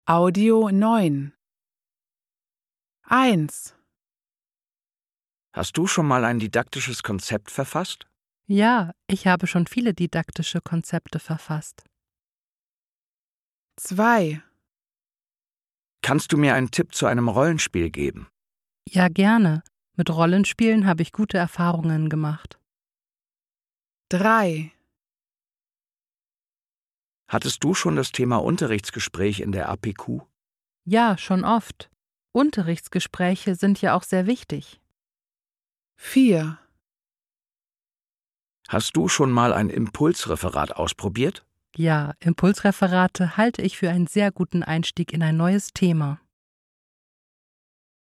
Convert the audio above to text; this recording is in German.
Audio 9. 1. Hast du schon mal ein didaktisches Konzept verfasst? Ja, ich habe schon viele didaktische Konzepte verfasst. 2. Kannst du mir einen Tipp zu einem Rollenspiel geben? Ja, gerne. Mit Rollenspielen habe ich gute Erfahrungen gemacht. 3. Hattest du schon das Thema Unterrichtsgespräch in der APQ? Ja, schon oft. Unterrichtsgespräche sind ja auch sehr wichtig. 4. Hast du schon mal ein Impulsreferat ausprobiert? Ja, Impulsreferate halte ich für einen sehr guten Einstieg in ein neues Thema.